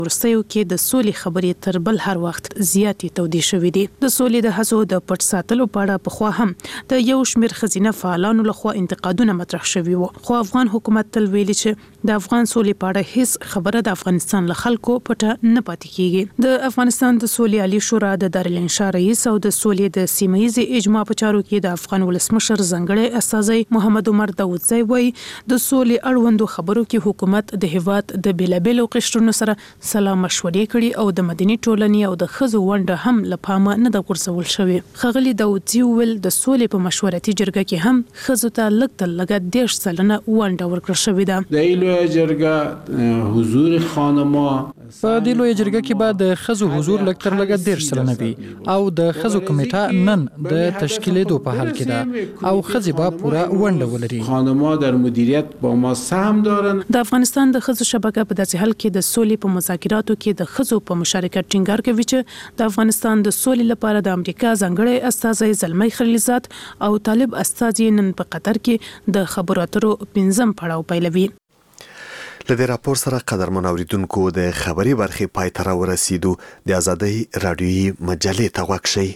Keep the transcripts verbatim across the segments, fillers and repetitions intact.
ورستیو کې د سولې خبرې تر بل هر وخت زیاتې تودې شوې دي. د سولې د هڅو د پټ ساتلو په اړه پخوا هم د یو شمېر ښځینه فعالانو لخوا انتقادونه مطرح شوي وو، خو افغان حکومت تل ویلي چې د افغان سولې په اړه هیڅ خبره د افغانستان له خلکو پټه نه پاتې کیږي. د افغانستان د سولې عالی شورا د دارالانشا رئیس او د سولې د سیمه ییزې اجماع په چارو کې د افغان ولسمشر ځانګړی استازی محمد عمر داودزی وایي د سولې اړوندو خبرو کې حکومت د هیواد د بیلابیلو قشرونو سره سلا مشورې کړي او د مدني ټولنې او د ښځو ونډه هم له پامه نه ده غورځول شوې. ښاغلي داودزي وویل د سولې په مشورتي جرګه کې هم ښځو ته لږ تر لږه دېرش سلنه ونډه ورکړل شوې ده. د این لویه جرګه حضور خانما په دې لویه جرګه کې به د ښځو حضور لږ تر لږه دېرش سلنه وي او د ښځو کمیټه نن د تشکیلېدو په حال کې ده او ښځې به پوره ونډه ولري. خانما در مدیریت با ما سهم دارن. د افغانستان د ښځو شبکه په داسې حال کې د سولې په مذاکراتو کې د ښځو په مشارکت ټینګار کوي چې د افغانستان د سولې لپاره د امریکا ځانګړی استازی زلمی خلیلزاد او طالب استازي نن په قطر کې د خبرو اترو پنځم پړاو پیلوي. لدې راپور سره قدرمن اوریدونکو د خبري برخې پای ته ورسېدو. د آزادۍ رادیویي مجلې ته غوږ شئ.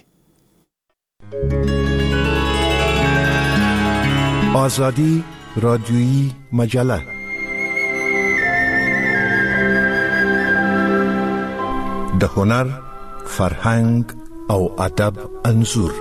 آزادی رادیویی مجله د هنر، فرهنګ او ادب انځور.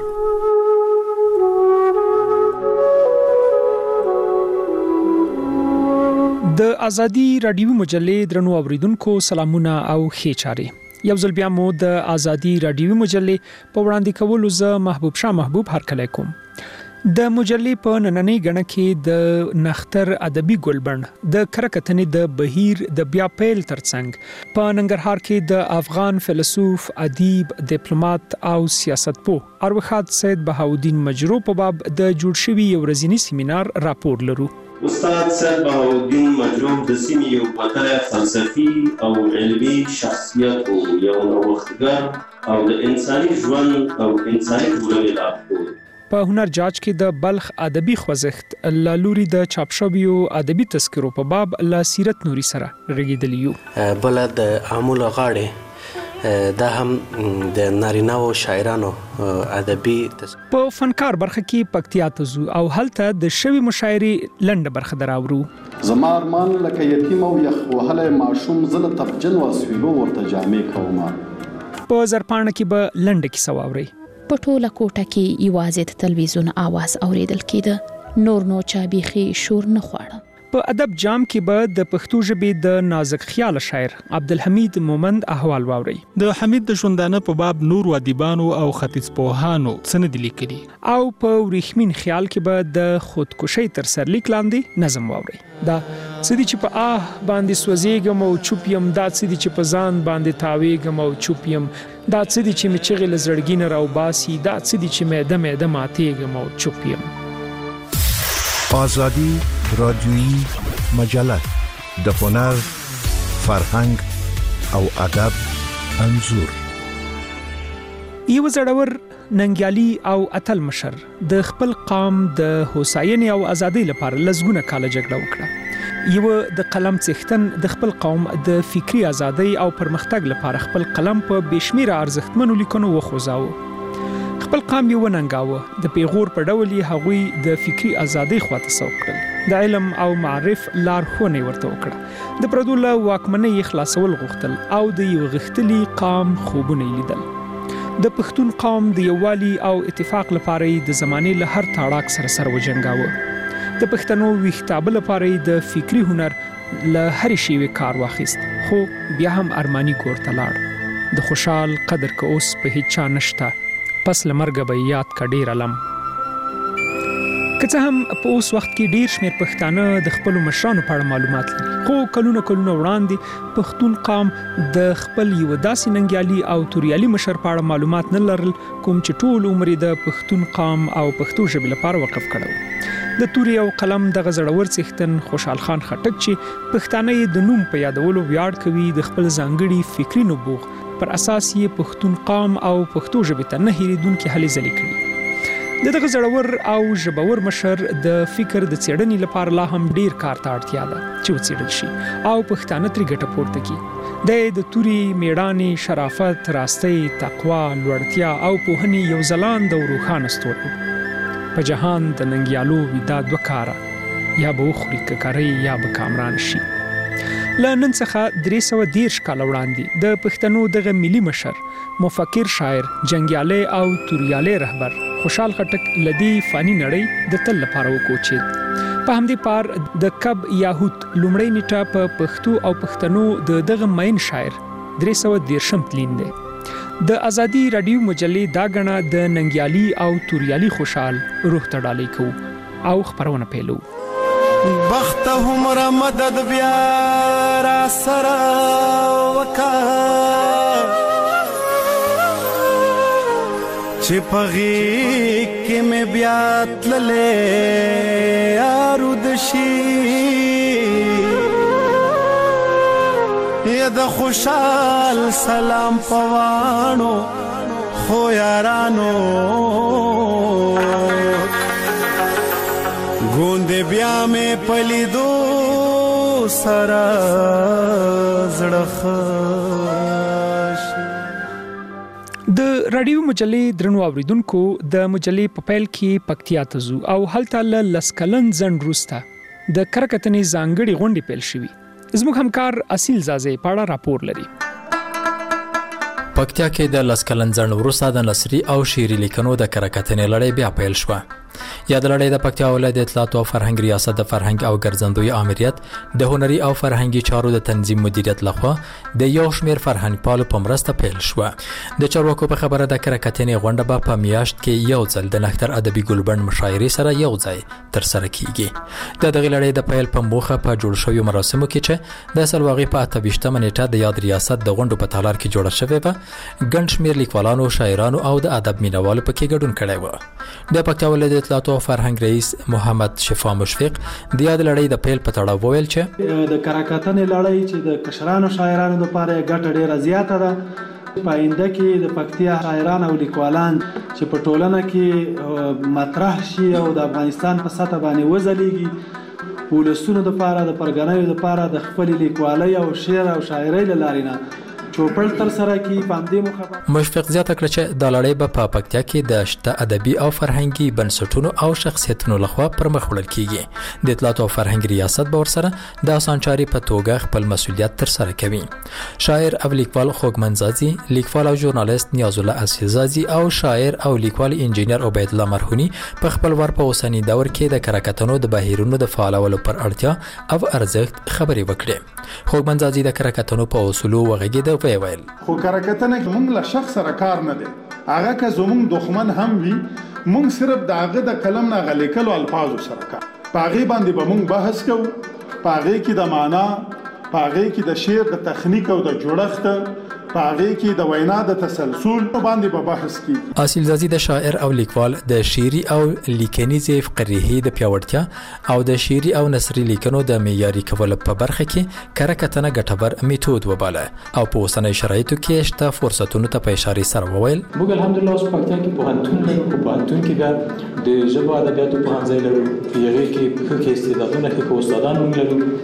د آزادی رادیویي مجلې درنو اوریدونکو سلامونه او ښې چارې. یو ځل بیا مو د آزادی رادیویي مجلې په وړاندې کولو زه محبوب شاه محبوب هرکلی کوم. د مجلې په نننۍ غڼه کې د نختر ادبي ګلبن د کرکټنې د بهیر د بیا پیل ترڅنګ په ننګرهار کې د افغان فیلسوف، ادیب، ډیپلوماټ او سیاستپوه اروخات سید بهاودین مجرو په باب د جوړ شوي یو ورځنی سیمینار راپور لرو. استاد سید بهاودین مجرو د سیمې یو بطل فلسفي او علمي شخصیت او یو نوښتګر او د انساني ژوند او انساني ټولنې لارښود. په هنر جاج کې د بلخ ادبي خوځښت لالوري د چاپ شویو ادبي تذکرو په باب لا سیرت نوري سره غږیدلی یو. بل د عامل غاړې دا هم د نارینه‌و شاعرانو ادبي تذکر. په فنکار برخه کې پکتیا ته ځو او هلته د شوی مشاعرې لنډه برخه دراورو. زما ارمان لکه یتیم او یخ وهلی ماشوم زه له تبجن وسویلو ورته جامې کوم. په زرپاڼه کې به لنډه کیسه واورئ. په ټوله کوټه کې یوازې د تلویزیون आवाज اوریدل کېده، نور نو چا بیخي شور نه خواړه. په ادب جام کې به د پښتو ژبې د نازک خیال شاعر عبدالحمید مومند احوال واوري. د حمید د ژوندانه په باب نور ادیبانو او ختیځپوهانو څه نه دي لیکلي. او په وریښمین خیال کې به د خودکشي تر سرلیک لاندې نظم واوري. دا څه دي چې په آه باندې سوځېږم او چوپ یم، دا څه دي چې په ځان باندې تاویږم او چوپ یم، دا څه دي چې مې چغې له زړګي نه راوباسي، دا څه دي چې معده معده ماتېږم او چوپ یم. آزادی رادیویی مجله د هنر، فرهنګ او ادب انځور. یو زړور ننګیالي او اتل مشر د خپل قام د هوساینې او ازادۍ لپاره لسګونه کاله جګړه وکړه. یو د قلم څښتن د خپل قوم د فکری ازادۍ او پرمختګ لپاره خپل قلم په بشمیره ارزښتمنو لیکنو وخوځاوه. خپل قام یو وننګاوه، د پیغور په ډول یې هغوی د فکری ازادۍ خواته سوق کړل. د علم او معرف لارښوونه ورته وکړه. د پردو له واکمنۍ خلاصول غوښتل او د یو غښتلي قام خوبونه لیدل. د پښتون قوم د یووالي او اتفاق لپاره د زمانې له هر تاړاک سره سر وجنګاوه. د پښتنو ویښتابه لپاره د فکری هنر له هر شیوه کار واخیست، خو بیا هم ارمانی کور ته لاړ. د خوشحال قدر که اوس په هیڅ چا نشته، پس له مرګه به یاد کا ډیر علم. که څه هم په اوس وخت کې ډیر شمېر پښتانه د خپلو مشرانو په اړه معلومات لري، خو کلونه کلونه وړاندې پښتون قام د خپل یو داسې ننګیالي او توریالي مشر په اړه معلومات نه لرل کوم چې ټول عمر د پښتون قام او پښتو ژبې لپاره وقف کړو. د توري او قلم دغه زړور څښتن خوشحال خان خټک چې پښتانه یې د نوم په یادولو ویاړ کوي، د خپل ځانګړي فکري نبوغ پر اساس یې پښتون قام او پښتو ژبې ته نه هېرېدونکې هلې ځلې کړي. د دغه زړور او ژبور مشر د فکر د څېړنې لپاره لا هم ډیر کار ته اړتیا ده چې وڅېړل شي او پښتانه ترې ګټه پورته کړي. د توري میړانې شرافت راستۍ تقوا لوړتیا او پوهنې یو ځلانده او روښانه ستوری په جهان د ننګیالو ویدا دوه کاره یا به وخوري ککرۍ یا به کامران شي. له نن څخه درې سوه دېرش کاله وړاندې د پښتنو دغه ملي مشر مفکر شاعر جنګیالی او توریالی رهبر خوشحال خټک له دې فاني نړۍ د تل لپاره وکوچېد. په همدې پار د کب یاهوت لومړی نیټه په پښتو او پښتنو د دغه مین شاعر درې سوه دېرشم تلین دی. د ازادي راډیو مجلې دا غڼه د ننګیالي او توریالي خوشحال روح ته ډالۍ کوو او خپرونه پیلو. بخت همرا مدد بیا را سره وکا چې پغی کې مې بیا تللې یارود شي یا د خوشحال سلام پوانو خو یارانو ګوند بیا مې پلیدو سره زړه د رادیو مجلې درنو اوریدونکو د مجلې په پیل کې پکتیا ته ځو او هلته له لس کلن ځنډ وروسته د کرکټنې ځانګړې غونډې پیل شوې. زموږ همکار اصیل زازې په اړه راپور لري. پکتیا کې د لس کلن ځنډ وروسته د نثري او شعري لیکنو د کرکټنې لړۍ بیا پیل شوه. یا د لړۍ د پکتیا ولایت د اطلاعات او فرهنګ ریاست د فرهنګ او ګرځندوی آمریت د هنري او فرهنګي چارو د تنظیم مدیریت لخوا د یو شمېر فرهنګ پالو په مرسته پیل شوه. د چارواکو په خبره د کرکټنې غونډه به په میاشت کې یو ځل د نښتر ادبي ګلبند مشاعرې سره یو ځای ترسره کیږي. د دغه لړۍ د پیل په موخه په جوړ شویو مراسمو کې چې د سلواغې په اته ویشتمه نیټه د یاد ریاست د غونډو په تالار کې جوړه شوې وه، ګڼ شمېر لیکوالانو، شاعرانو او د ادب مینوالو پکې ګډون کړی و. د پکتیا ولایت اطلاعات او فرهنګ رئیس محمد شفا مشفق د یاد لړۍ د پیل په تړاو وویل چې د کرکټنې لړۍ چې د کشرانو شاعرانو لپاره ګټه ډیره زیاته ده. په آینده کې د پکتیا شاعران او لیکوالان چې په ټولنه کې مطرح شي او د افغانستان په سطح باندې وځلیږي، ولسونو لپاره د پرګنیو لپاره د خپل لیکوالۍ او شعر او شاعرۍ له لارې نه چوپړ تر سره کی پاندې مخه. مشفق زیاته کړه چې د لړۍ به په پکتیا کې د شته ادبي او فرهنګي بنسټونو او شخصیتونو لخوا پرمخ وړل کیږي. د اطلاعات او فرهنګ ریاست به ورسره د اسانچاري په توګه خپل مسولیت تر سره کوي. شاعر او لیکوال خوږمن زازي، لیکوال او ژورنالیست نیاز الله اسیزازي او شاعر او لیکوال انجینر عبید الله مرهونی په خپل ور په اوسنی دور کې د کرکټنو د بهیرونو د فعالولو پر اړتیا او ارزښت خبرې وکړي. خوږمن زازي د کرکټنو په اصولو وغږیده ویل. خو کرکټنه موږ له شخص سره کار نه دی، هغه که زموږ دښمن هم وي، موږ صرف د هغه د کلم نه غلیکلو الفاظو سره کار. په هغې باندې به موږ بحث کوو، په هغې کې د معنا، په هغې کې د شعر د تخنیک او د جوړښت، په هغې کې د وینا د تسلسل باندې به بحث کیږي. اصیل زازي د شاعر او لیکوال د شعري او لیکنیزې فقرهي د پیاوړتیا او د شعري او نثري لیکنو د معیاري کولو په برخه کې کرکټنه ګټور میتود وباله او په اوسنۍ شرایطو کې شته فرصتونو ته په اشاره سره وویل. موږ الحمدلله اوس پکتیا کې پوهنتون لرو، په پوهنتون کې بیا د ژبو ادبیاتو پوهنځی لرو، په هغې کې ښه استعدادونه ښه استادان موږ لرو.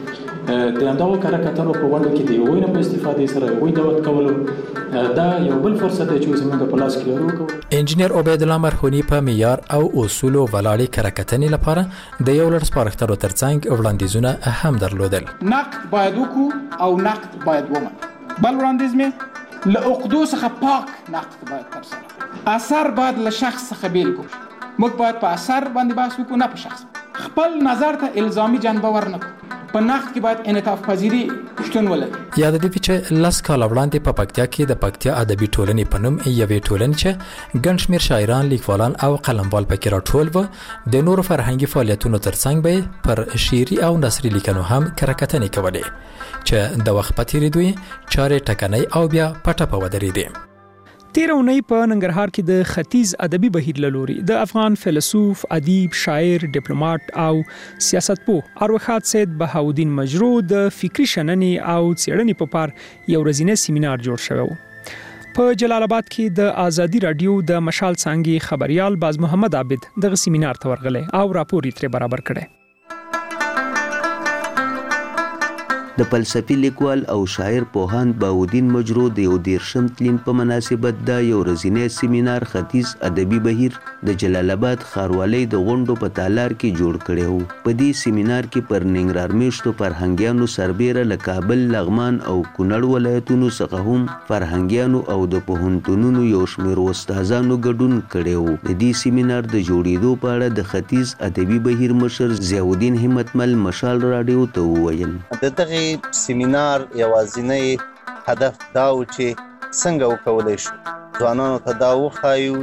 د همدغو کرکټنو په غونډو کې د هغوی نه په استفادې سره هغوی دعوت کولو دا یو بل فرصت دی چې زموږ په لاس کې لرو. انجینر عبید الله مرهونی په معیار او اصولو ولاړې کرکټنې لپاره د یو لړ سپارښتنو ترڅنګ وړاندیزونه هم درلودل. نقد باید وکړو او نقد باید ومنو. بل وړاندیز مې له عقدو څخه پاک نقد باید ترسره کړو. اثر باید له شخص څخه بیل کړو. موږ باید په اثر باندې بحث وکړو، نه په شخص. خپل نظر ته الزامي جنبه ورنکړو. په نقد کې باید انعطاف پذیری شتون ولري. یاد دې چې لس کاله وړاندې په پکتیا کې د پکتیا ادبي ټولنې په نوم یوې ټولنې چې ګڼ شمېر شاعران، لیکوالان او قلموال پکې راټول و، د نورو فرهنګي فعالیتونو ترڅنګ به پر شعري او نثري لیکنو هم کرکټنې کولې چې د وخت په تېرېدو یې چارې ټکنۍ او بیا پټه په ودرېدې. تیر اونۍ په ننګرهار کې د ختیځ ادبي بهیر له لوري د افغان فیلسوف، ادیب، شاعر، ډیپلوماټ او سیاستپوه اروخات سید بهاودین مجرو د فکری شننې او څېړنې په پار یو ورځنی سیمینار جوړ شوی و. په جلال آباد کې د آزادي رادیو د مشال څانګې خبريال باز محمد عابد دغه سیمینار ته ورغلی او راپور یې ترې برابر کړی. د فلسفي لیکوال او شاعر پوهاند بهاءالدین مجرو د یو دیرشم تلین په مناسبت دا یو ورځنی سیمینار ختیځ ادبي بهیر د جلال آباد ښاروالۍ د غونډو په تالار کې جوړ کړی و. په دې سیمینار کې پر ننګرهار میشتو فرهنګیانو سربیره له کابل، لغمان او کونړ ولایتونو څخه هم فرهنګیانو او د پوهنتونونو یو شمېر استادانو ګډون کړی و. د دې سیمینار د جوړېدو په اړه د ختیځ ادبي بهیر مشر ضیاءالدین همتمل مشال راډیو ته وویل. د دغه سیمینار یوازینی هدف دا و چې څنګه وکولی شو ځوانانو ته دا وښایو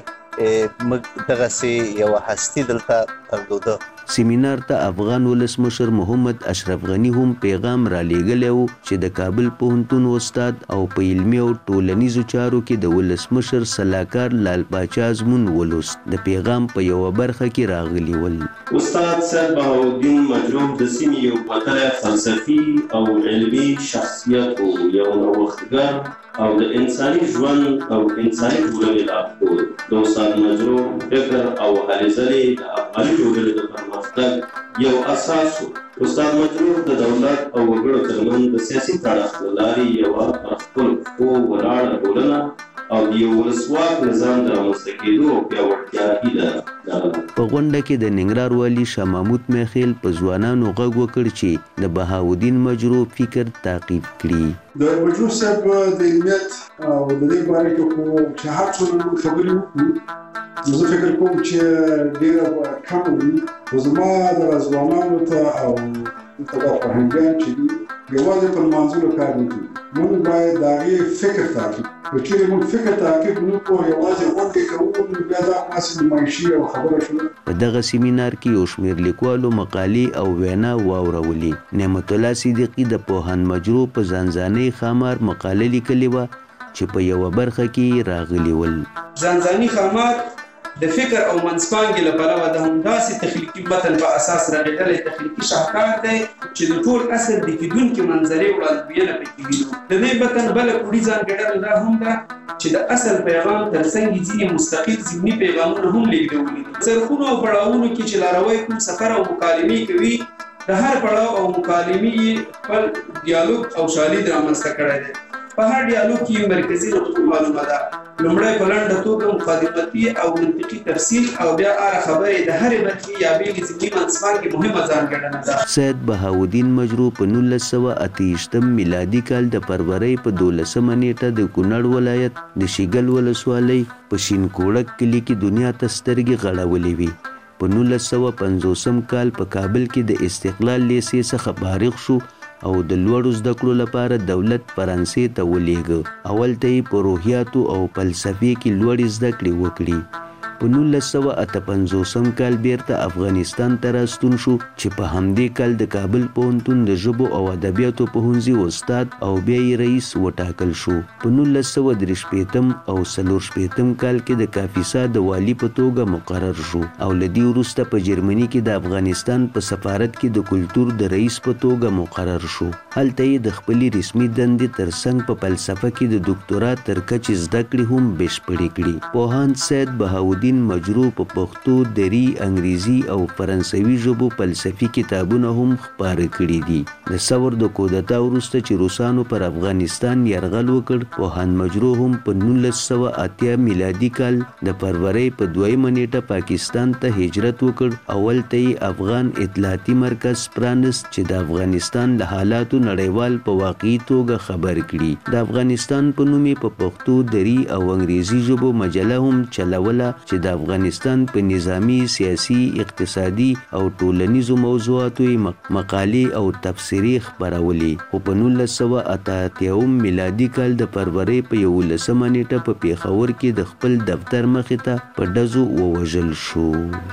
چې موږ دغسې یوه هستي دلته درلوده. سیمینار ته افغان ولسمشر محمد اشرف غنی هم پیغام را لیږلی و چې د کابل پوهنتون استاد او په علمي او ټولنیزو چارو کې د ولسمشر سلاکار لال پاچا ازمون ولوست. د پیغام په یوه برخه کې راغلي ول. استاد سید بهاءالدین مجرو د سیمې یو وتلی فلسفي او علمي شخصیت و، یو نوښتګر او د انساني ژوند او انساني ټولنې لارښود. د استاد مجرو فکر او هلې ځلې د افغاني ټولنې د پرمختګ یو اساس و. استاد مجرو د دولت او وګړو ترمنځ د سیاسي تړاو له لارې یوه پر خپلو پښو ولاړه ټولنه او د یو ولسواک نظام د رامنځته کېدو او پیاوړتیا هیله لرله. په غونډه کې د ننګرهار والي شاه محمود میخیل په ځوانانو غږ وکړ چې د بهاءالدین مجرو فکر تعقیب کړي. د مجرو صاحب د علمیت او د دې باره کې خو چې هر څومره خبرې وکړو نو زه فکر کوم چې ډېره کمه وي، خو زما د ځوانانو ته او دلته دا فرهنګیان چې دي یوازې په لمانځلو کار نه کوي. موږ باید د هغې فکر تعقیب که چیرې موږ فکر تعقیب نه کړو یوازې غونډې کوو نو بیا دا هماسې نمایشي او خبره شوه. په دغه سیمینار کې یو شمېر لیکوالو مقالې او وینا واورولې. نعمت الله صدیقي د پوهاند مجرو په ځانځانۍ ښامار مقاله لیکلې وه چې په یوه برخه کې راغلي ول. ځانځاني ښامار د فکر او منځپانګې له پلوه د همداسې تخلیقي متن په اساس رغېدلی تخلیقي شاهکار دی چې د ټول اصل د کیدونکې منظرې وړاندوینه پکې وینو. د دې متن بله کوري ځانګړنه دا هم ده چې د اصل پیغام تر څنګ یې ځینې مستقل ضمني پیغامونه هم لیږدولي دي. څرخونو او پړاوونو کې چې لاروی کوم سفر او مکالمې کوي د هر پړاو او مکالمې یې خپل ډیالوګ او شالید رامنځته کړی دی. په هر ډیالوګ کې مرکزي نقطه معلومه ده. لومړی په لنډه توګه مقدماتي او منطقي تفصیل او بیا هغه خبرې د هرې برخې یا بېلې ضمني منځپانګې مهمه ځانګړنه ده. سید بهاءالدین مجرو په نولس سوه اته ویشتم میلادي کال د فروری په دولسمه نیټه د کونړ ولایت د شیګل ولسوالۍ په شینکوړک کلي کې دنیا ته سترګې غړولې وي. په نولس سوه پنځوسم کال په کابل کې د استقلال لیسې څخه فارغ شو او د لوړو زده کړو لپاره دولت فرانسې ته ولېږه. اول ته یې په روحیاتو او فلسفې کې لوړې زده کړې وکړي. په نولس سوه اته پنځوسم کال بیرته افغانستان ته راستون شو چې په همدې کال د کابل پوهنتون د ژبو او ادبیاتو پوهنځي استاد او بیا یې رئیس وټاکل شو. په نولس سوه درې شپېتم او څلور شپېتم کال کې د کاپیسا د والي په توګه مقرر شو او له دې وروسته په جرمني کې د افغانستان په سفارت کې د کلتور د رئیس په توګه مقرر شو. هلته یې د خپلې رسمي دندې ترڅنګ په فلسفه کې د دکتورا تر کچې زده کړې هم بشپړې کړي. پوهاند سید بهاءالدین مجرو په پښتو، دری، انګریزي او فرانسوي ژبو فلسفي کتابونه هم خپاره کړي دي. د ثور د کودتا وروسته چې روسانو پر افغانستان یرغل وکړ، پوهاند مجرو هم په نولس سوه اتیا میلادي کال د فروری په دویمه نیټه پاکستان ته هجرت وکړ. اول ته یې افغان اطلاعاتي مرکز پرانست چې د افغانستان له حالاتو نړیوال په واقعي توګه خبر کړي. د افغانستان په نوم یې په پښتو، دری او انګریزي ژبو مجله هم چلوله چې د افغانستان په نظامی، سیاسي، اقتصادي او ټولنیزو موضوعاتو یې مقالې او تفسیرې خپرولې. خو په نولس سوه اته اتیاوم میلادي کال د فروری په یولسمه نیټه په پیښور کې د خپل دفتر مخې ته په ډزو ووژل شو.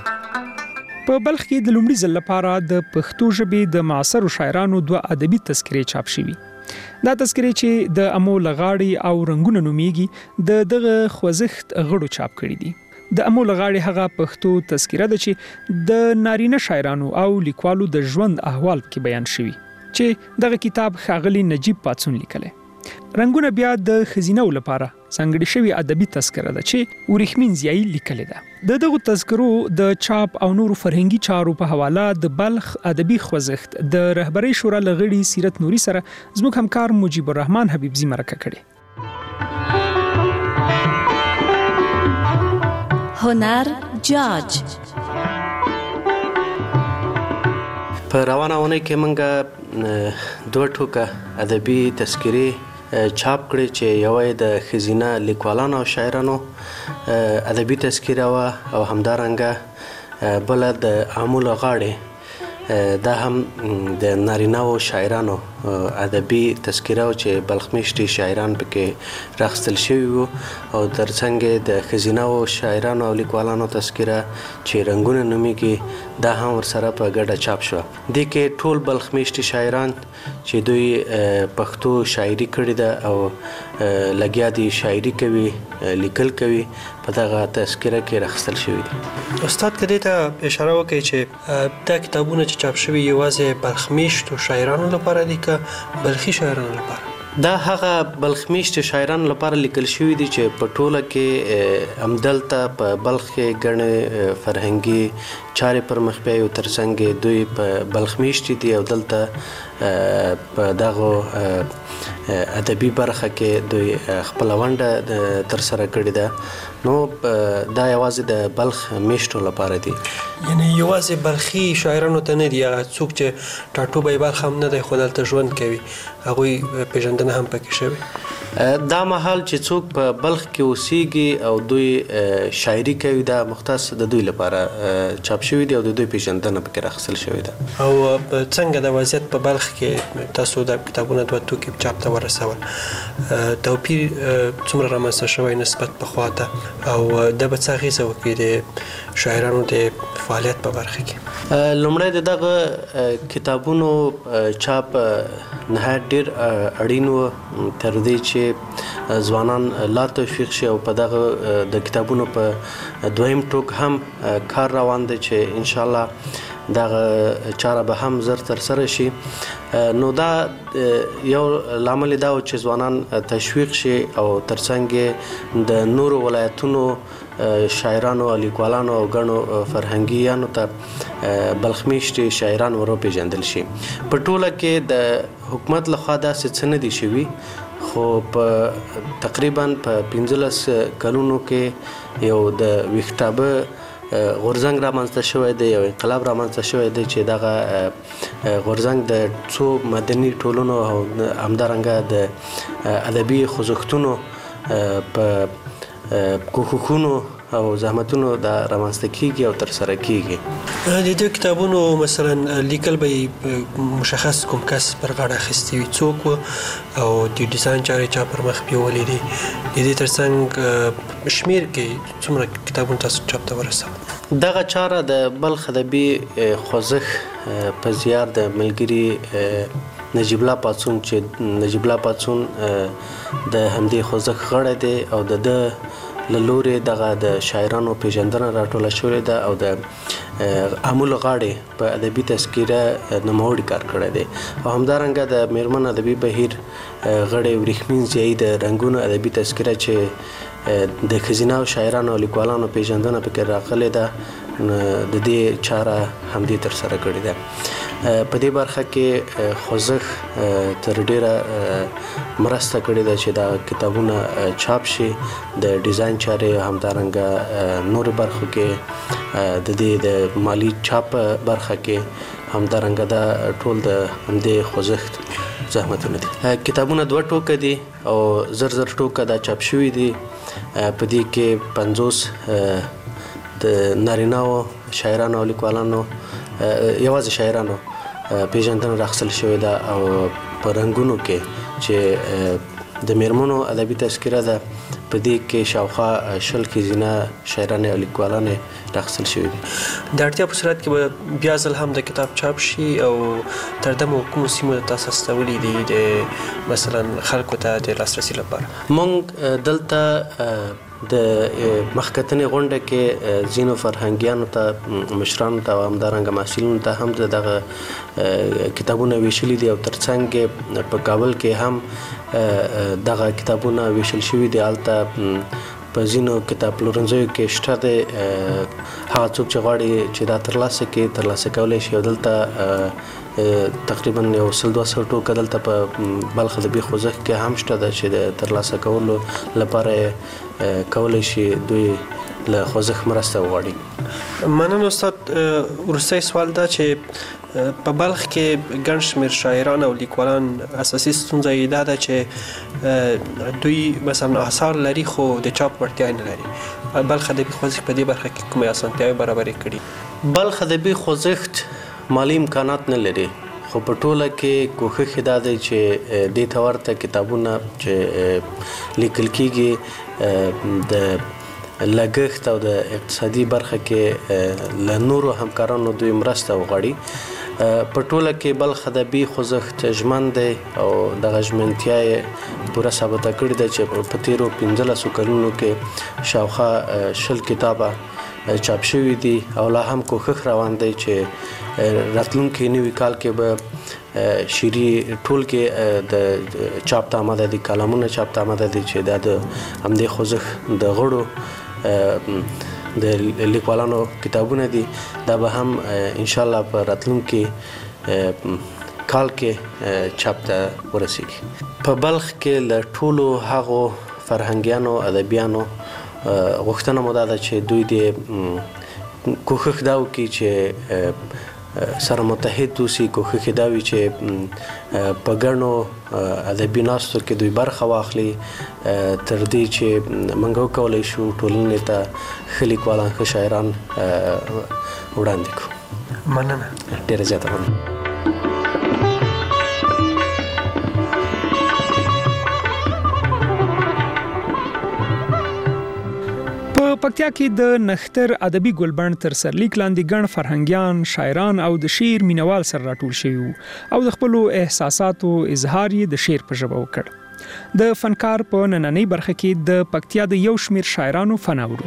په بلخ کې د لومړي ځل لپاره د پښتو ژبې د معاصرو شاعرانو دوه ادبي تذکرې چاپ شوي. دا تذکرې چې د امو لغاړي او رنگونه نومیږي د دغه خوځښت غړو چاپ کړي دي. د امو لغاړي هغه پښتو تذکره ده چې د نارینه شاعرانو او لیکوالو د ژوند احوال کې بیان شوي چې دغه کتاب ښاغلي نجیب پاتسون لیکلی. رنگونه بیا د خزینو لپاره ځانګړي شوی ادبي تذکره ده چې ورېښمین ضیاء لیکلې ده. د دغه تذکرو د چاپ او نورو فرهنګي چارو په حواله د بلخ ادبي خوځښت د رهبرۍ شورا لغړي سیرت نوري سره زموږ همکار مجيب الرحمن حبیبزي مرکه کړې. هنر جاج په روانه ونه کې موږ دوه ټوکه ادبي تذکرې چاپ کړي چې یوه د ښځینه لیکوالانو او شاعرانو ادبي تذکره وه او همدارنګه بله د عامو لغاړې دا هم د نارینه‌و شاعرانو ادبي تذکره و چې بلخ میشتي شاعران پکې راخیستل شوي وو او ترڅنګ د ښځینه‌و شاعرانو او لیکوالانو تذکره چې رنګونه نومیږي دا هم ورسره په ګډه چاپ شوه. دې کې ټول بلخ میشتي شاعران چې دوی پښتو شاعري کړې ده او لګیا دي شاعري کوي لیکل کوي په دغه تذکره کې راخیستل شوي دي. استاد که دې ته اشاره وکړئ چې دا کتابونه چې چاپ شوي یوازې بلخ میشتو شاعرانو لپاره دي که بلخي شاعرانو لپاره؟ دا هغه بلخ میشتو شاعرانو لپاره لیکل شوي دي چې په ټوله کې همدلته په بلخ کې ګڼې فرهنګي چارې پر مخ بیایي او ترڅنګ دوی په بلخ میشتي دي او دلته په دغه ادبي برخه کې دوی خپله ونډه ترسره کړې ده. نو دا یوازې د بلخ میشتو لپاره دي، یعنی یوازې بلخي شاعرانو ته نه دي، هغه څوک چې ټاټوبی بلخ هم نه دی خو دلته ژوند کوي هغوی پیژندنه هم پکې شوې. دا مهال چې څوک په بلخ کې اوسیږي او دوی شاعري کوي دا مختص د دوی لپاره چاپ شوي دي او د دوی پیژندنه پکې راخیستل شوې ده. او څنګه د وضعیت په بلخ کې تاسو د کتابونه دوه توکي چاپ ته ورسول، توپیر څومره رامنځته شوی نسبت پخوا ته او د به څه اغېزه وکړي د شاعرانو د فعالیت په برخه کې؟ لومړی د دغه کتابونو چاپ نهایت ډېر اړین و تر دې چې ځوانان لا توفیق شي او په دغه د کتابونو په دویم ټوک هم کار روان دی چې انشاءالله دغه چاره به هم زر ترسره شي. نو دا یو لامل دا و چې ځوانان تشویق شي او ترڅنګ د نورو ولایتونو شاعرانو او لیکوالانو او ګڼو فرهنګیانو ته بلخ میشتي شاعران ورو پیژندل شي. په ټوله کې د حکومت لخوا داسې څه نه دي شوي خو په تقریبا په پنځلس کلونو کې یو د ویښتابه غورځنګ رامنځته شوی دی، یو انقلاب رامنځته شوی دی چې دغه غورځنګ د څو مدني ټولنو او همدارنګه د ادبي خوځښتونو په کوښښونو او زحمتونو دا رامنځته کیږي او ترسره کیږي. د دې کتابونو مثلا لیکل به مشخص کوم کس پر غاړه اخیستی وي څوک او د ډیزاین چارې چا پر مخ بیولې دي، د دې ترڅنګ شمیر کې څومره کتابونه تاسو چاپ ته ورسول؟ دغه چاره د بلخ ادبي خوځښت په زیار د ملګري نجیب الله پاڅون چې نجیب الله پاڅون د همدې خوځښت غړی دی او د ده له لورې دغه د شاعرانو پیژندنه راټوله شوې ده او د عامو لغاړې په ادبي تذکره نوموړي کار کړی دی او همدارنګه د میرمن ادبي بهیر غړی ورېښمین ضیاء د رنګونو ادبي تذکره چې د ښځینه او شاعرانو او لیکوالانو پیژندنه پکې راغلې ده د دې چاره همدې ترسره کړې ده. په دې برخه کې خوځښت تر ډیره مرسته کړې ده چې دا کتابونه چاپ شي، د ډیزاین چارې همدارنګه نور برخو کې د دې د مالی چاپ برخه کې همدارنګه دا ټول د همدې خوځښت زحمتونه دي. کتابونه دوه ټوکه دي او زر زر ټوکه دا چاپ شوي دي. په دې کې پنځوس د نارینه‌و شاعرانو او لیکوالانو یوازې شاعرانو پیژندنه راخیستل شوې ده او په رنګونو کې چې د میرمنو ادبي تذکره ده په دې کې شاوخوا شل ښځینه شاعرانې او لیکوالانې راخیستل شوې دي. د اړتیا په صورت کې به بیا ځل هم د کتاب چاپ شي او تر دمه کومو سیمو تاسو استولي دي د مثلا خلکو ته د لاسرسي لپاره؟ موږ دلته د مخکتنې غونډه کې ځینو فرهنګیانو ته مشرانو ته او همدارنګه محصلینو ته هم دغه کتابونه ویشلي دي او ترڅنګ په کابل کې هم دغه کتابونه ویشل شوي دي. هلته په ځینو کتاب پلورنځیو کې شته دی، هغه څوک چې غواړي چې دا ترلاسه کړي ترلاسه کولی شي. او دلته تقریبا یو سل دوه سوه ټوکه دلته په بلخ ادبي خوځښت کې هم شته ده چې د ترلاسه کولو لپاره کولی شي دوی له خوځښت مرسته وغواړي. مننه استاد. وروستی سوال دا چې په بلخ کې ګڼ شمېر شاعران او لیکوالان اساسي ستونزه یې دا ده چې دوی مثلا اثار لري خو د چاپ وړتیا نه لري. بلخ ادبي خوځښت په دې برخه کې کومې اسانتیاوې برابرې کړي؟ بلخ ادبي خوځښت مالی امکانات نه لري، خو په ټوله کې کوښښ یې دا دی چې دې ته ورته کتابونه چې لیکل کېږي د لګښت او د اقتصادي برخه کې له نورو همکارانو دوی مرسته وغواړي. په ټوله کې بلخ ادبي خوځښت ژمن دی او دغه ژمنتیا یې پوره ثابته کړې ده چې په تېرو پنځلسو کلونو کې شاوخوا شل کتابه چاپ شوي دي او لا هم کوښښ روان دی چې راتلونکي نوي کال کې به شعري ټول کې د چاپ ته آماده دي، کالمونه چاپ ته آماده دي چې دا د همدې خوځښت د غړو د لیکوالانو کتابونه دي. دا به هم انشاءالله په راتلونکي کال کې چاپ ته ورسیږي. په بلخ کې له ټولو هغو فرهنګیانو ادبیانو غوښتنه مو دا ده چې دوی دې کوښښ دا وکړي چې سره متحد اوسي، کوښښ یې دا وي چې په ګڼو ادبي ناستو کې دوی برخه واخلي تر دې چې موږ وکولی شو ټولنې ته ښه لیکوالان ښه شاعران وړاندې کړو. مننه. ډېره زیاته مننه. په پکتیا کې د نختر ادبي ګلبند تر سرلیک لاندې ګڼ فرهنګیان، شاعران او د شعر مینوال سره راټول شوي او د خپلو احساساتو اظهار یې د شعر په ژبه وکړ. د فنکار په نننۍ برخه کې د پکتیا د یو شمېر شاعرانو فن اورو.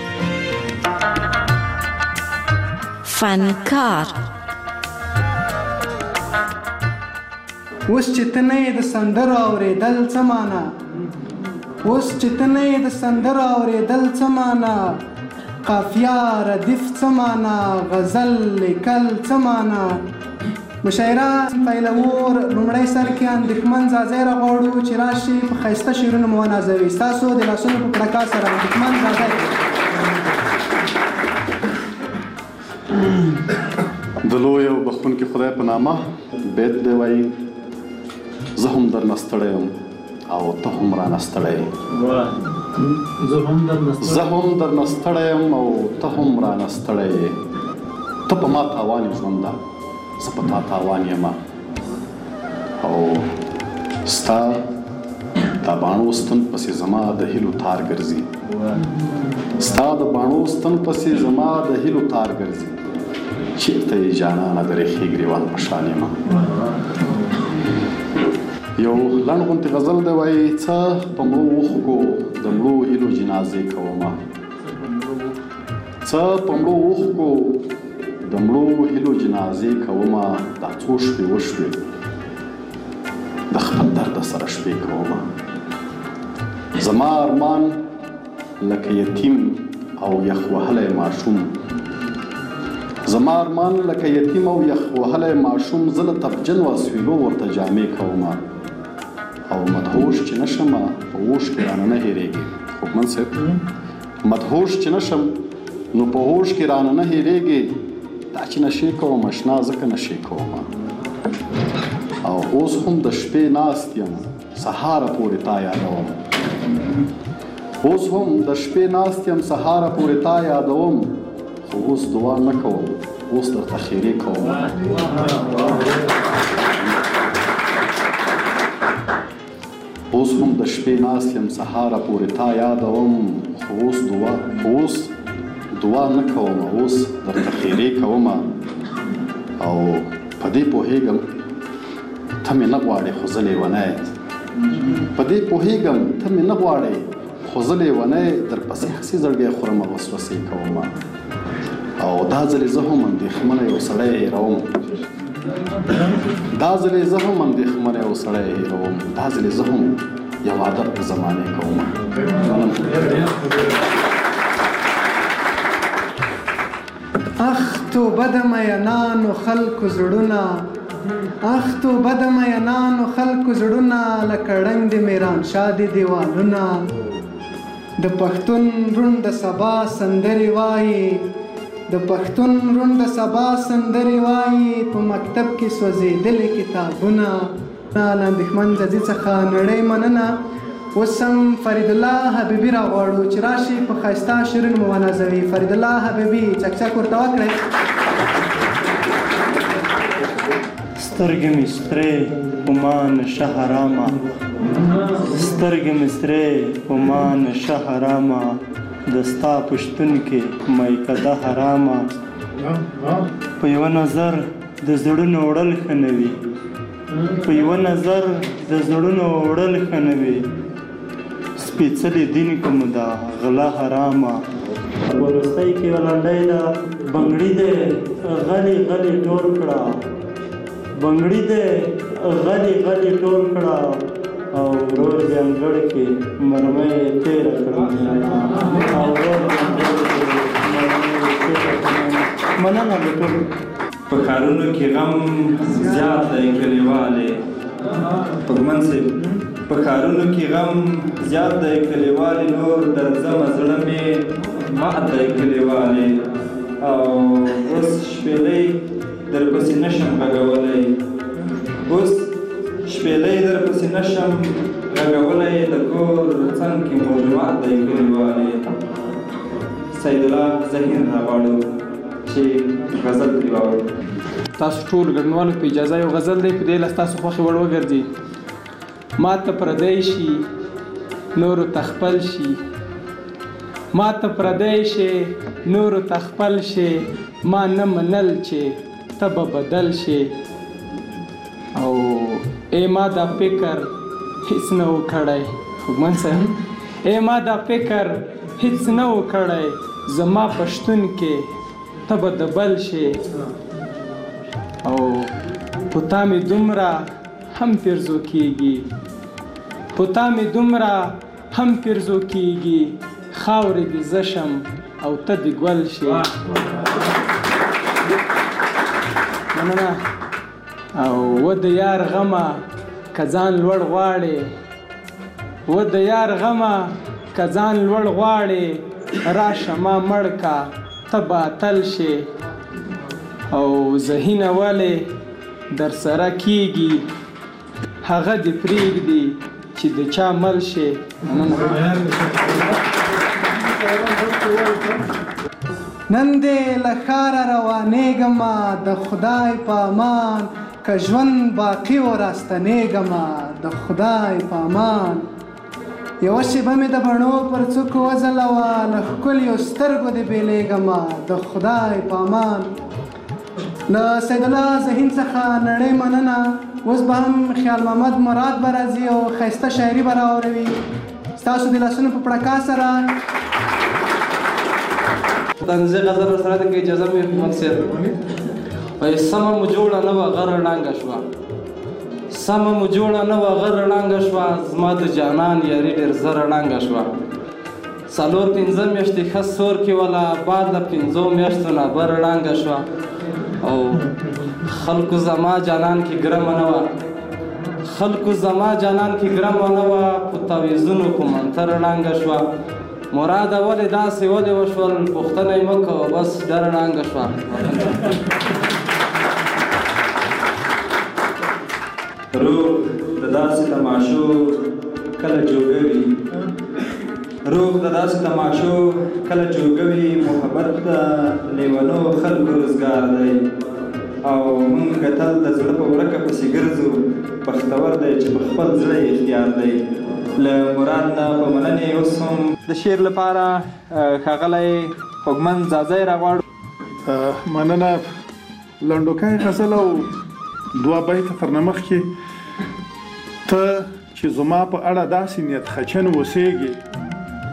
فنکار اوس چې ته نه یې د سندرو اورېدل څه معنا، اوس چې ته نه یې د سندرو اورېدل څه معنا، قافیه ردیف څه معنا، غزل لیکل څه معنا. مشاعره پیلور لومړی سر کې اندېښمن ځاځی راغواړو چې راشي په ښایسته شعرونو مو ونازوي. ستاسو د لاسونو په پړکا سره اندېښمن ځاځی د لوی او بخښونکي خدای په نامه بیت دی وایي: زه هم درنه ستړی یم او ته هم رانه ستړی یې، زه هم درنه ستړی یم او ته هم رانه ستړی یې. ته په ما تاوان یې ژونده، زه په تا تاوان یم، او ستا دا باڼو ستن پسې زما د هیلو تار ګرځي، ستا د باڼو ستن پسې زما د هیلو تار ګرځي. چېرته یې جانانه د ریښې ګریوان په شان یم. یو لنډ غوندې غزل دی وایي: څه په مړو اوښکو د مړو هیلو جنازې کومه، څه په مړو اوښکو د مړو هیلو جنازې کومه، دا څو شپې وشوې د خپل درده سره شپې کومه. زما ارمان لکه یتیم او یخ وهلی ماشوم، زما ارمان لکه یتیم او یخ وهلی ماشوم، زه له تبجن و اسویلو ورته جامې کومه، او مدهوش چې نشم په هوش کې رانه نه هېرېږي. خوبمن صاحب، مدهوش چې نشم نو په هوش کې رانه نه هېرېږي. دا چې نشې کوم اشنا ځکه نشې کوم، او اوس هم د شپې ناست یم سهاره پورې تا یادوم، اوس هم د شپې ناست یم سهاره پورې تا یادوم، خو اوس دعا نه کوم، اوس درته خیرې کوم. اوس هم د شپې ناست یم سهاره پورې تا یادوم، خو اوس دعا اوس دعا نه کوم، اوس درته خیرې کوم. او په دې پوهېږم ته مې نه غواړې خو زه لیونی، په دې پوهېږم ته مې نه غواړې خو زه لیونی درپسې هسې زړګی خورم او وسوسې کوم او دا ځلې زه هم اندېښمنه یو سړی هېروم دا ځلې زه هم اندېښمنه یو سړی هېروم دا ځلې زه هم یو عادت په زمانې کوم اخ توبه د مینانو خلکو زړونه اخ توبه د مینانو خلکو زړونه لکه ړنګ د میرانشاه د دیوالونه د پښتون روڼ د سبا سندرې وایي د پښتون روڼ د سبا سندرې وایي په مکتب کې سوځېدلې کتابونه له اندېښمن ځځي څخه نړۍ مننه اوس هم فرید الله حبیبي راغواړو چې راشي په ښایسته شعرونو مو ونازوي فرید الله حبیبي چکچک ورته وکړئ سترګې مې سپرې په ما نشه حرامه سترګې مې سپرې په ما نشه حرامه د ستا په شتون کې میکده حرامه په یوه نظر د زړونو وړل ښه نه وي په یوه نظر د زړونو وړل ښه نه وي سپېڅلي دین که مو دا غله حرامه وروستی کې ولنډۍ ده بنګړي دی غلي غلي ټول کړه بنګړي دی غلي غلي ټول کړه او ورور دې انګړ کې مرمۍ تېره کړه او ورور دې انګړ کې مرمۍ تېره کړه مننه د ټول په ښارونو کې غم زیات دی کلیوالې پږمن صاحب په ښارونو کې غم زیات دی کلیوالې نور درځمه زړه مې مات دی کلیوالې او اوس شپېلۍ درپسې نشم غږولی اوس شپېلۍ درپسې نشم غږولی د کور څنګ کې مو جومات دی کلیوالې سیدالله ظهیر راغواړو چې غزل پرې واورو تاسو ټول ګډونوالو په اجازه یو غزل دی په دې له ستاسو خوښې وړ وګرځي ما ته پردی شي نورو ته خپل شي ما ته پردی شي نورو ته خپل شي ما نه منل چې ته به بدل شي او ای ما دا فکر هیڅ نه و کړی خوږمن صاحب ای ما دا فکر هیڅ نه و کړی زما پښتون کې ته به د بل شي او پتا مې دومره هم پیرزو کېږي پتا مې دومره هم پیرزو کېږي خاورې دې زه شم او ته دې ګل شي مننه او و د یار غمه که ځان لوړ غواړې و د یار غمه که ځان لوړ غواړې راشه ما مړ کا ته به اتل شي او ذهینه ولې در سره کېږي هغه دې پرېږدي چې د چا مل شي نن دې له ښاره روانېږمه د خدای په امان که ژوند باقي و راستنېږمه د خدای په امان یوه شېبه مې د بڼو پر څوکو وځلوه له ښکلیو سترګو دې بېلېږمه د خدای په امان له سیدالله ذهین څخه نړۍ مننه اوس به هم خیال محمد مراد به راځي او ښایسته شاعري به راوروي ستاسو د لاسونو په پړکا سره طنزي غزل سره د اجازه مې حکومت صاحب وایي سمه مو جوړه نه وه غره ړانګه شوه سمه مو جوړه نه وه غره ړانګه شوه زما د جانان یاري ډېر زره ړانګه شوه څلور پنځه میاشتې ښه سور کې وله بعد له پنځو میاشتو نه بره ړانګه شوه او خلکو زما جانان کې ګرمه نه وه خلکو زما جانان کې ګرمه نه وه په تعویضونو په منتره ړانګه شوه مراده ولې داسې ولې وشول پوښتنه یې مه کوه بس ډېره ړانګه شوه روح د داسې تماشو کله جوګوي روح د داسې تماشو کله جوګوي محبت د لیونو خلکو روزګار دی او مونږ تل د زړه په ورکه پسې ګرځو بختور دی چې په خپل زړه یې اختیار دی له مراد نه په مننې اوس هم د شعر لپاره ښاغلی خوږمن ځاځی راغواړو مننه لنډوکی غزل او دوه بیته تر نه مخکې ته چې زما په اړه داسې نیت خچن اوسېږي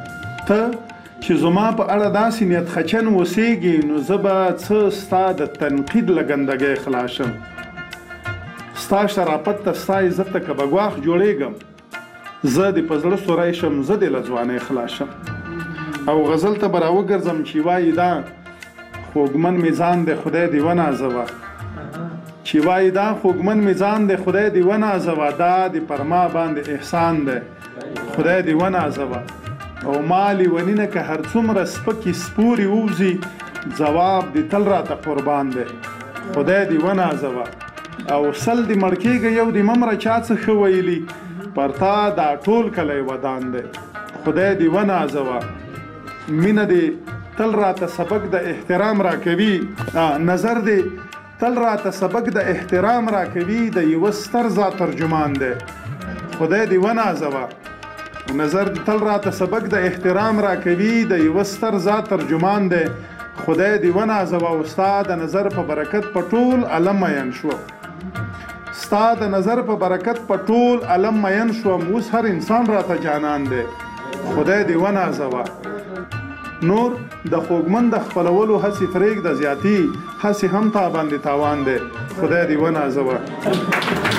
ته چې زما په اړه داسې نیت خچن اوسېږي نو زه به څه ستا د تنقید له ګندګۍ خلاص شم. ستا شرافت ته ستا عزت ته که به ګواښ جوړېږم زه د په زړه سوری شم، زه د له ځوانۍ خلاص شم. او غزل ته به راوګرځم چې وایي دا خوږمن میزان د خدای دې ونازوه، چې وایي دا خوږمن میزان د خدای دې ونازوه، دا د پر ما باندې احسان دی خدای دې ونازوه. او مالی ونینه که هر څومره سپکې سپورې ووځي ځواب دې تل راته قربان دی خدای دې ونازوه. او سل دې مړ کېږه یو دې ممره چا څه ښه ویلي پر تا دا ټول کلی ودان دی خدای دې ونازوه. مینه دې تل راته سبق د احترام راکوي، نظر دې تل راته سبق د احترام راکوي، د یوه ستر ذات ترجمان دی خدای دې ونازوه. نظر دې تل راته سبق د احترام راکوي، د یوه ستر ذات ترجمان دی خدای دې ونازوه. او ستا د نظر په برکت په ټول عالم مین شوم، ستا د نظر په برکت په ټول عالم مین شوم. اوس هر انسان راته جانان دی خدای دې ونازوه. نور د خوږمن د خپلولو هسې پرېږده زیاتي، هسې هم تا باندې تاوان دی خدای دې ونازوه.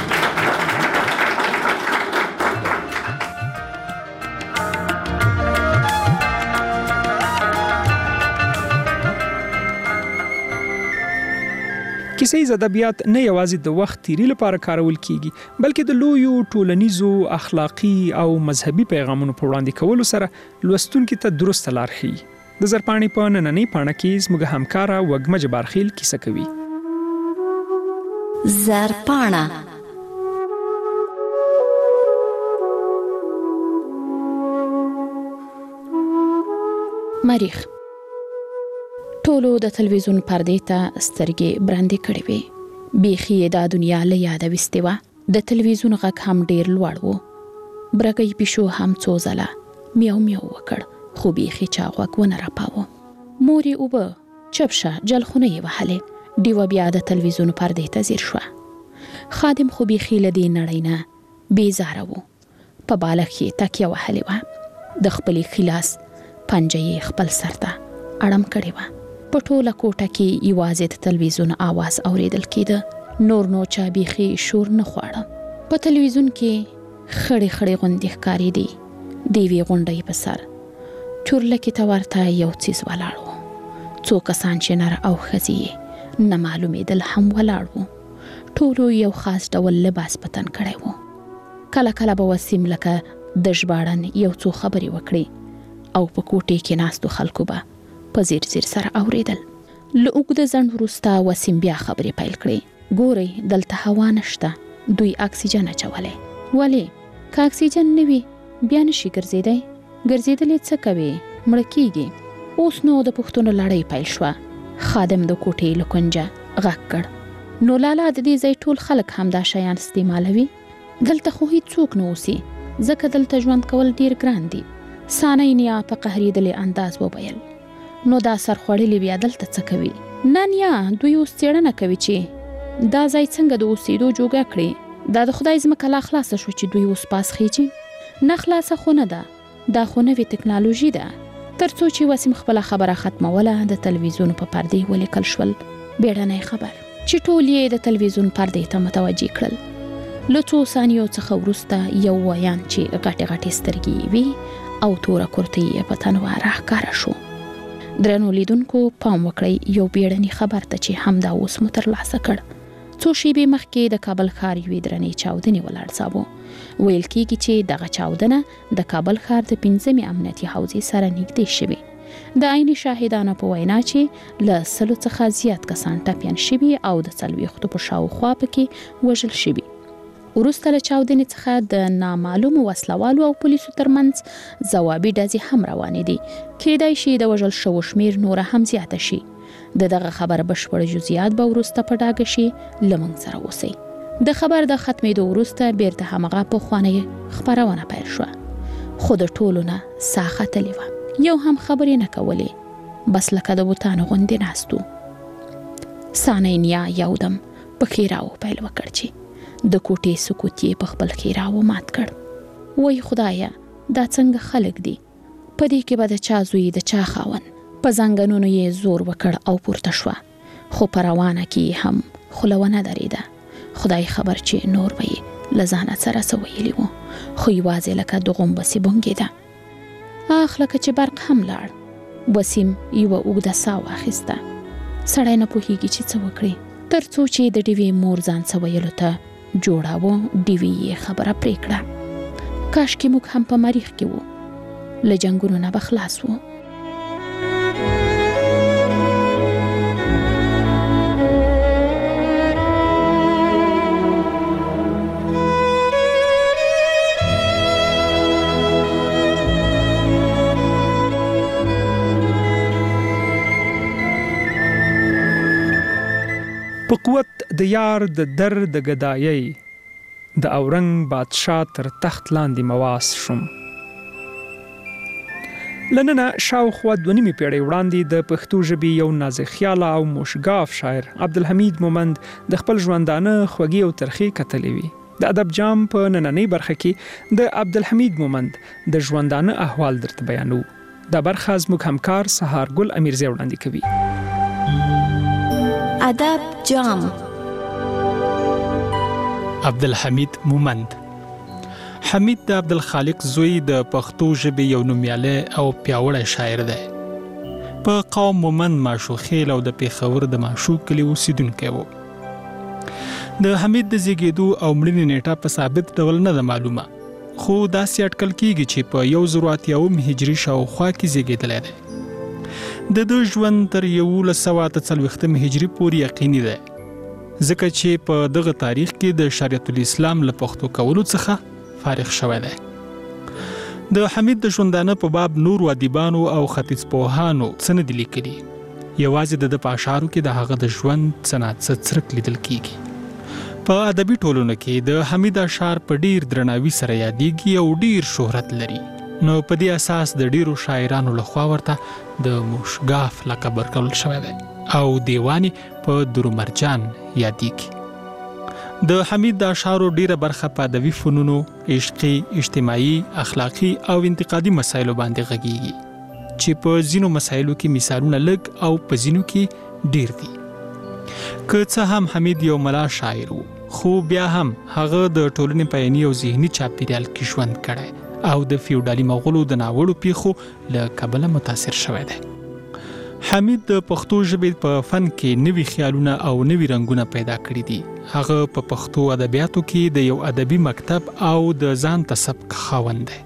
کیسه ییز ادبیات نه یوازې د وخت تیری لپاره کارول کیږي بلکې د لویو ټولنیزو، اخلاقی او مذهبي پیغامونو په وړاندې کولو سره لوستونکو ته درسته لار ښیي. د زرپاڼې په نننۍ پاڼه کې زموږ همکاره وږمه جبارخیل کیسه کوي. زرپاڼه مریخ ټولو د تلویزیون پردې ته سترګې برندې کړې وې. بیخي دا دنیا له یاده وستې وه. د تلویزیون غږ هم ډیر لوړ و. برګۍ پیشو هم څو ځله میو میو وکړ خو بیخي چا غوږ ونه راپاوه. مور یې اوبه چپ شه جلخونه یې وهلې. ډیوه بیا د تلویزیون پردې ته ځیر شوه. خادم خو بیخي له دې نړۍ نه بیزاره و. په بالښت یې تکیه وهلې وه. د خپلې خلاص پنجه یې خپل سر ته اړم کړې وه. په ټوله کوټه کې یوازې د تلویزیون آواز اوریدل کېده، نور نو چا بیخي شور نه خواړه. په تلویزیون کې خړې خړې غوندې ښکارېدې، د یوې غونډۍ په سر چورلکې ته ورته یو څیز ولاړ و. څو کسان چې نر او ښځې یې نه معلومېدل هم ولاړ وو. ټولو یو خاص ډول لباس په تن کړی و. کله کله به وسیم لکه د ژباړن یو څو خبرې وکړي او په کوټې کې ناستو خلکو به په زیر زیر سره اوریدل. له اوږده ځنډ وروسته وسیم بیا خبرې پیل کړې. ګورئ دلته هوا نشته، دوی اکسیجن اچولی. ولې که اکسیجن نه وي بیا نشي ګرځېدی؟ ګرځېدلې څه کوي؟ مړه کېږي. اوس نو د پوښتنو لړۍ پیل شوه. خادم د کوټې له کونجه غږ کړ، نو لالا د دې ځای ټول خلک هم دا شیان استعمالوي؟ دلته خو هیڅ څوک نه اوسي ځکه دلته ژوند کول ډیر ګران دي. سانۍ نیا په قهرېدلې انداز وویل. نو دا سرخوړلي بیا دلته څه کوي؟ نه نیا دوی اوس څېړنه کوي چې دا ځای څنګه د اوسېدو جوګه کړي. دا د خدای ځمکه لا خلاصه شو چې دوی اوس پاس خېجي. نه خلاصه خو نه ده، دا خو نوې ټکنالوژي ده. تر څو چې وسیم خپله خبره ختموله د تلویزیون په پردې ولیکل شول بیړنی خبر چې ټول یې د تلویزیون پردې ته متوجه کړل. له څو ثانیو څخه وروسته یو ویان چې غټې غټې سترګې وي او توره کرتۍ یې په تن وه راښکاره شو. درنو لیدونکو پام وکړئ یو بیړني خبر ته چې همدا اوس مو ترلاسه کړ. څو شېبې مخکې د کابل ښار یوې درنې چاودنې ولړزاوه. ویل کېږي چې دغه چاودنه د کابل ښار د پنځمې امنیتي حوزې سره نږدې شوې. د عیني شاهدانو په وینا چې له سلو څخه زیات کسان ټپیان شوي او د څلوېښتو په شاوخوا پکې وژل شوي. وروسته له چاودنې څخه د نامعلومو وسلوالو او پولیسو ترمنځ ځوابي ډزې هم روانې دي. کېدای شي د وژل شوو شمیر نوره هم زیاته شي. د دغه خبر بشپړ جزئیات به وروسته په ډاګه شي. له موږ سره اوسئ. د خبر د ختمېدو وروسته بیرته همغه پخوانۍ خپرونه پیل شوه. خو د ټولو نه ساه ختلې وه. یو هم خبرې نه کولې، بس لکه د بوتانو غوندې ناست وو. سانۍ نیا یودم په ښېراوو پیل وکړ چې د کوټې سکوت یې په خپل ښېراوو مات کړ. وای خدایه دا څنګه خلک دي، په دې کې به د چا زوی د چا خاون په زنګنونو یې زور وکړ او پورته شوه، خو په روانه کې هم خوله ونه درېده. خدای خبر چې نور به یې له ځانه سره څه ویلي وو، خو یوازې لکه د غومبسې بونګېده. اخ لکه چې برق هم لاړ. وسیم یوه اوږده ساه واخیسته. سړی نه پوهېږي چې څه وکړي، تر څو چې د ډیوې مور ځان څه ویلو ته جوړاوه. ډیوې یې خبره پرې کړه. کاشکې موږ هم په مریخ کې وو، له جنګونو نه به خلاص وو. په قوت د یار د در د گدایي د اورنګ بادشاه تر تخت لاندې مواس شم. لننه شاوخوا دوه نیمې پیړۍ وړاندې د پښتو ژبې یو نازک خیاله او موشګاف شاعر عبدالحمید مومند د خپل ژوندانه خوږې او ترخې کتلې وي. د ادب جام په نننۍ برخه کې د عبدالحمید مومند د ژوندانه احوال درته بیانو. دا برخه زموږ همکار سهارګل امیرزی وړاندې کوي. ادب جام. عبدالحمید مومند. حمید د عبدالخالق زوی د پښتو ژبې یو نومیالی او پیاوړی شاعر دی. په قوم مومند ماشوخیل او د پیښور د ماشو کلي اوسیدونکی و. د حمید د زیږېدو او مړینې نیټه په ثابت ډول نه ده معلومه، خو داسې اټکل کیږي چې په یو زر اتیاوم هجري شاوخوا کې زیږېدلی دی. د ده ژوند تر یولس سوه اته څلوېښتم هجري پورې یقیني دی، ځکه چې په دغه تاریخ کې د شریعت الاسلام له پښتو کولو څخه فارغ شوی دی. د حمید د ژوندانه په باب نورو ادیبانو او ختیځ پوهانو څه نه دي لیکلي، یوازې د ده په اشعارو کې د هغه د ژوند څه نه څه څرک لیدل کیږي. په ادبي ټولنو کې د حمید اشعار په ډیر درناوي سره یادېږي او ډیر شهرت لري، نو په دې اساس د ډیرو شاعرانو لخوا ورته د موشګاف لقب ورکړل شوی دی او دیوانی په درومرجان یادېږي. د حمید د اشعارو ډیره برخه په ادبي فنونو، عشقي، اجتماعي، اخلاقي او انتقادي مسایلو باندې غږیږي، چې په ځینو مسایلو کې مثالونه لږ او په ځینو کې ډیر دي. که څه هم حمید یو ملا شاعر و، خو بیا هم هغه د ټولنې په عیني او ذهني چاپیریال کې ژوند کړی او د فیوډالي مغولو د ناوړو پیښو له کبله متاثر شوی دی. حمید د پښتو ژبې په فن کې نوي خیالونه او نوي رنګونه پیدا کړي دي. هغه په پښتو ادبیاتو کې د یو ادبي مکتب او د ځان ته سبک خاوند دی.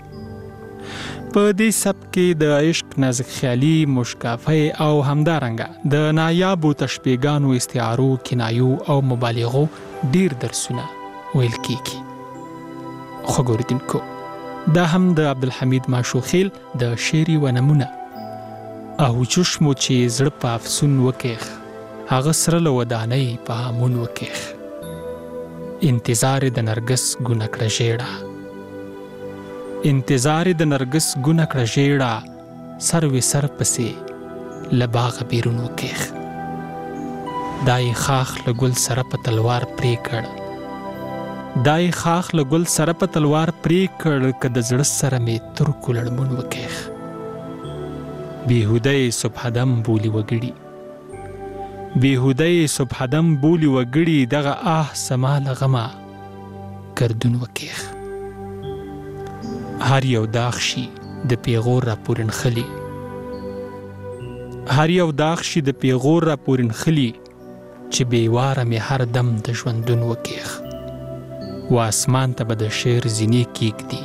په دې سبک کې د عشق، نازک خیالي، موشګافۍ او همدارنګه د نایابو تشبیهګانو، استعارو، کنایو او مبالغو ډیر درسونه ویل کیږي. خو ګوریدونکو، دا هم د عبدالحمید ماشوخیل د شعر یوه نمونه. او چشمو چې زړه په افسون وکیخ، هغه سره له ودانۍ په هامون وکیخ. انتظار د نرګس ګونه کړه ژیړه، انتظار د نرګس ګونه کړه ژیړه، سر وې سر پسې له باغه بیرون وکیخ. دا یې خاخ له ګل سره په تلوار پرې کړ، دای خاخ له ګل سره په تلوار پرې کړ، که د زړه سره مې ترکو لړمون وکیخ. بیهوده صبح دم بولی وګړي، بیهوده صبح دم بولی وګړي، دغه آه سما له غمه ګردون وکیخ. هر یو داغ شي د پیغور را پورې نښلي، هر یو داغ شي د پیغور را پورې نښلي، چې بېواره مې هر دم د ژوندون وکیخ. و اسمان ته به د شعر زینې کیږدي،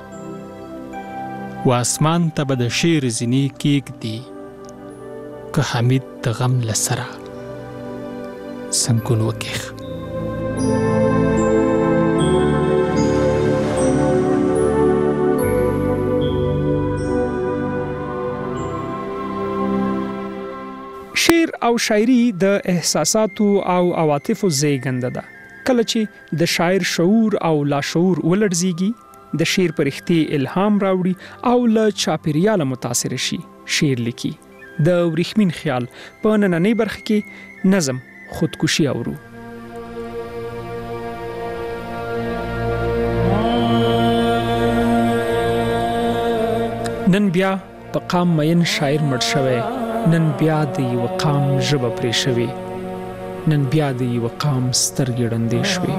و اسمان ته به د شعر زینې کیږدي، که حمید د غم له سره سنګون وکیخ. شعر او شاعري د احساساتو او عواطفو زیږنده ده. کله چې د شاعر شعور او لاشعور ولړزيږي، د شعر پرختي الهام راوړي او له چاپیریاله متاثر شي، شعر لیکي. د ورېښمین خیال په نننۍ برخه کې نظم خودکشي اورو. نن بیا په قام مین شاعر مړ شوی، نن بیا د یوه قام ژبه پرې شوې، نن بیا د یوه قام سترګې ړندې شوې.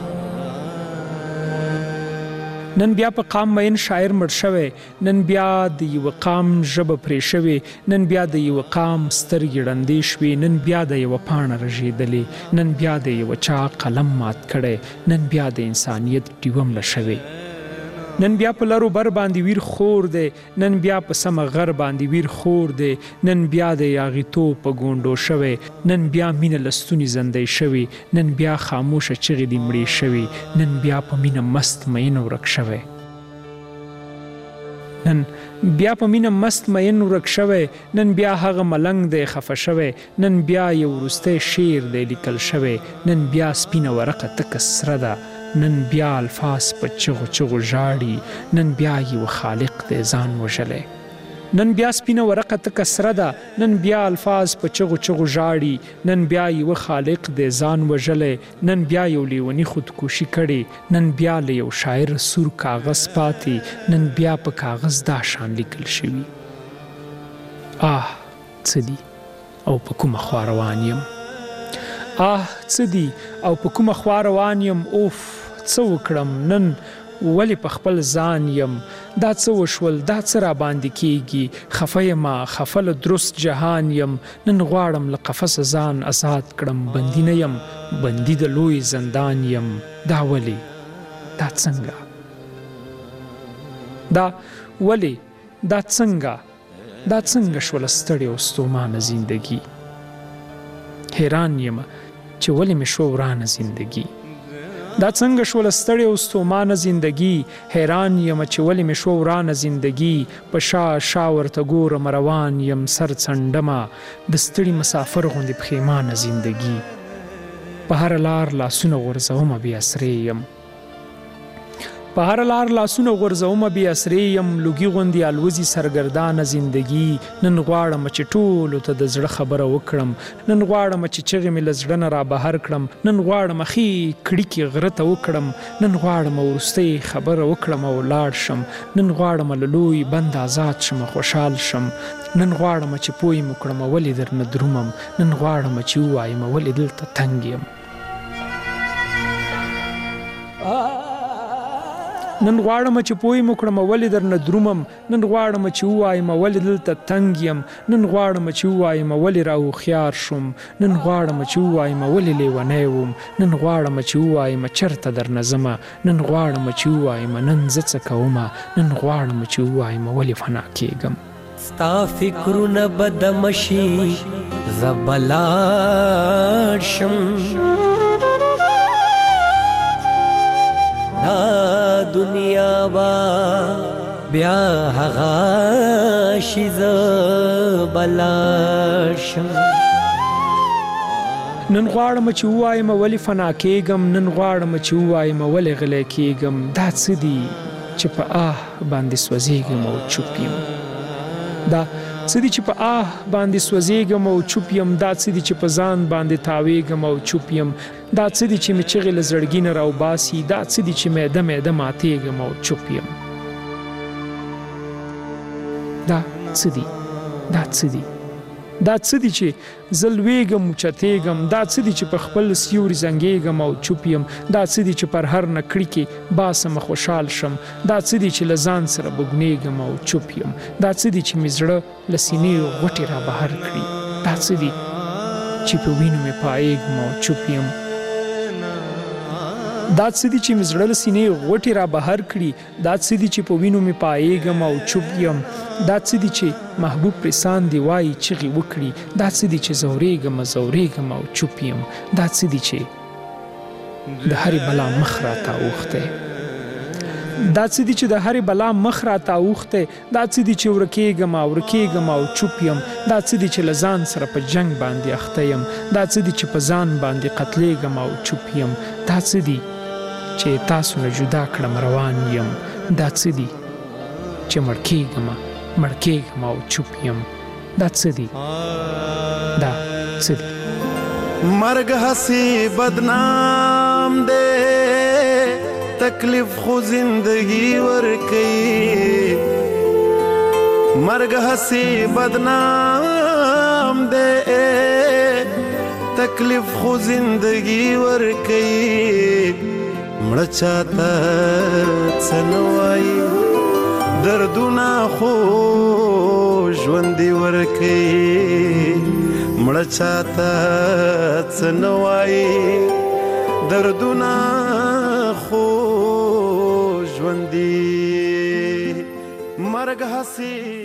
نن بیا په قام مین شاعر مړ شوی، نن بیا د یوه قام ژبه پرې شوې، نن بیا د یوه قام سترګې ړندې شوې، نن بیا د یوه پاڼه رژېدلې، نن بیا د یوه چا قلم مات کړی، نن بیا د انسانیت ډیوه مړه شوې. نن بیا په لرو بر باندې ویر خور دی، نن بیا په سمه غر باندې ویر خور دی، نن بیا د یاغیتوب په ګونډو شوی، نن بیا مینه له ستوني زندۍ شوې، نن بیا خاموشه چغې دې مړې شوې، نن بیا په مینه مست مین ورک شوی. نن بیا په مینه مست مین ورک شوی، نن بیا هغه ملنګ دی خفه شوی، نن بیا یو وروستی شعر دی لیکل شوی، نن بیا سپینه ورقه تکه سره ده، نن بیا الفاظ په چغو چغو ژاړي، نن بیا یو خالق دی ځان وژلی. نن بیا سپینه ورقه تکه سره ده، نن بیا الفاظ په چغو چغو ژاړي، نن بیا یو خالق دی ځان وژلی، نن بیا یو لیونی خودکشي کړې، نن بیا له یو شاعر سور کاغذ پاتې، نن بیا په کاغذ دا شان لیکل شوي. آه څه دي او په کومه خوا روان یم، آه څه دي او په کومه خوا روان یم، اوف څه وکړم نن ولې په خپل ځان یم، دا څه وشول دا څه را باندې کیږي، خفه یمه خفه له درست جهان یم، نن غواړم له قفسه ځان آزاد کړم، بندي نه یم بندي د لوی زندان یم، دا ولې دا څنګه دا ولې دا څنګه دا څنګه شوله ستړې او ستومانه زندگی. حیران یم چې ولې مې شو ورانه زندگی، دا څنګه شوله ستړې او ستومانه زندگی. حیران یم چې ولې مې شو ورانه زندگی، په شا شا ورته ګورم روان یم سر څنډمه، د ستړي مسافر غوندې پښیمانه زندگی. په هره لار لاسونه غورځومه بې اسرې یم، په هر لار لاسونه غورځومه بې اسرې یم، لوګي غوندې الوزي سرګردانه زندگی. نن غواړم چې ټولو ته د زړه خبره وکړم، نن غواړم چې چغې مې له زړه نه را بهر کړم، نن غواړم ښې کړیکې غره ته وکړم، نن غواړم وروستۍ خبره وکړم او ولاړ شم، نن غواړم له لوی بند آزاد شم خوشحال شم، نن غواړم چې پوی مې کړم ولې درنه درومم، نن غواړم چې ووایم ولې دلته تنګ یم. نن غواړم چې پوی مو کړم ولې درنه درومم، نن غواړم چې ووایم ولې دلته تنګ یم، نن غواړم چې ووایم ولې راهوښیار شوم، نن غواړم چې ووایم ولې لیونی وم، نن غواړم چې ووایم چېرته درنه ځمه، نن غواړم چې ووایم نن زه څه کومه، نن غواړم چې ووایم ولې فنا کېږم. ستا فکرونه به دمه شي زه به لاړ شم، دا دنیا با بیا هغه شي زه به لاړ شم. نن غواړم چې ووایم ولې فنا کېږم، نن غواړم چې ووایم ولې غلی کېږم، دا څه دي چې په آه باندې سوځېږم او چوپ یم، دا څه دي چې په آه باندې سوځېږم او چوپ یم، دا څه دي چې په ځان باندې تاویږم او چوپ یم، دا څه دي چې مې چغې له زړګي نه راوباسي، دا څه دي چې معده معده ماتېږم او چوپ یم. دا څه دي دا څه دي دا څه دي چې زه لویږم اوچتېږم، دا څه دي چې په خپل سیوري زنګېږم او چوپ یم، دا څه دي چې پر هر نکړي کې باسمه خوشحال شم، دا څه دي چې له ځان سره بوږنېږم او چوپ یم، دا څه دي چې مې زړه له سینې غوټې را بهر کړي، دا څه دي چې په وینو مې پایېږم او چوپ یم، دا څه دي چې مې زړه له سینې غوټې را بهر کړي، دا څه دي چې په وینو مې پایېږم او چوپ یم، دا څه دي چې محبوب پرې ساندې وایي چغې وکړي، دا څه دي چې زورېږم زورېږم او چوپ یم، دا څه دي چې د هرې بلا مخ راته اوښتی، دا څه دي چې د هرې بلا مخ راته اوښتی، دا څه دي چې ورکېږم ورکېږم او چوپ یم، دا څه دي چې له ځان سره په جنګ باندې اخته یم، دا څه دي چې په ځان باندې قتلېږم او چوپ یم، دا څه دي چې تاسو نه جدا کړم روان یم، دا څه دي چې مړ کېږم مړ کېږم او چوپ یم، دا څه دي دا څه دي. مرګ هسې بدنام دی تکلیف خو زندگی ورکوي، مرگ ہسی بدنام دے تکلیف خو زندگی ورکی مړه چاته څه نه وایي دردونه خو ژوندي ورکی مړه چاته څه نه وایي دردونه خو ژوندي مرګ هسې